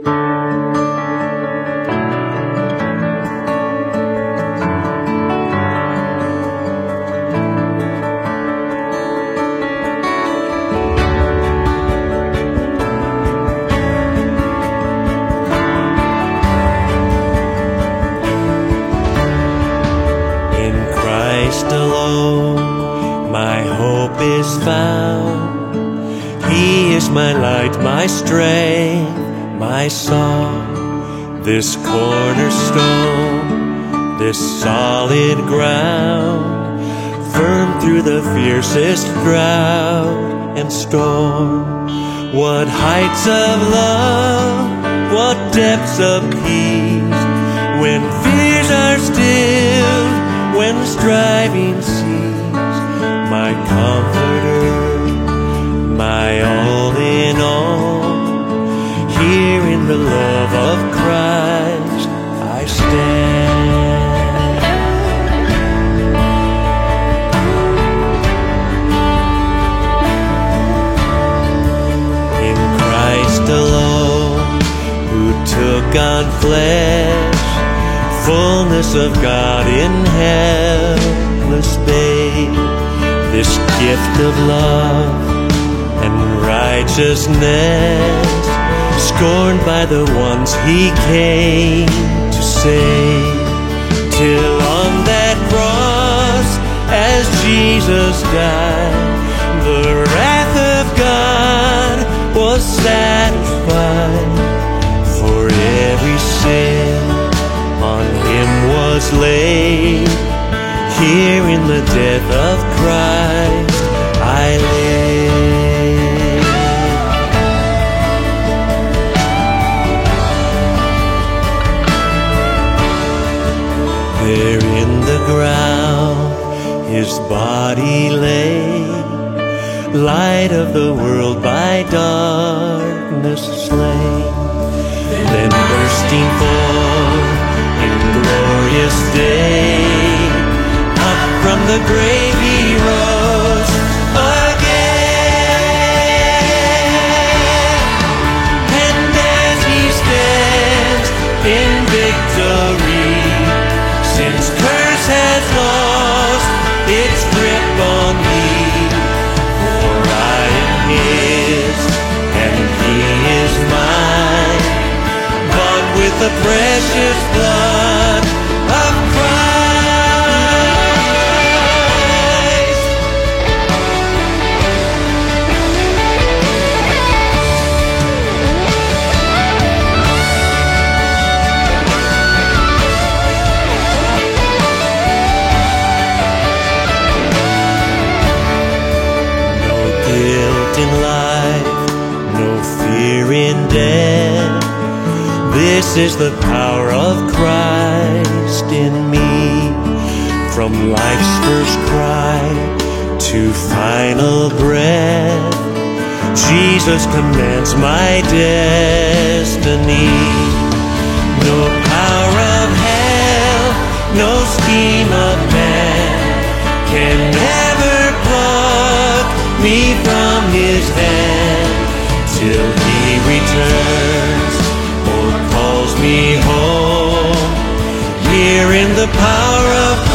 Alone, my hope is found. He is my light, my strength, my song. This cornerstone, this solid ground, firm through the fiercest drought and storm. What heights of love, what depths of peace, when fears are stilled, when striving cease. My comforter, my all in all, here in the love of Christ I stand. In Christ alone, who took on flesh, fullness of God in helpless babe, this gift of love and righteousness, scorned by the ones He came to save. Till on that cross, as Jesus died, the wrath of God was satisfied. For every sin on Him was laid. Here in the death of Christ I live. There in the ground His body lay, light of the world by darkness slain. Then bursting forth in glorious day, up from the grave He rose again. And as He stands in victory, sin's curse has lost its grip on me. For I am His and He is mine, bought with the precious blood of Christ. No guilt in life, no fear in death. This is the power of Christ in me. From life's first cry to final breath, Jesus commands my destiny. No power of hell, no scheme of man can ever pluck me from His hand, till He returns or calls me home. Here in the power of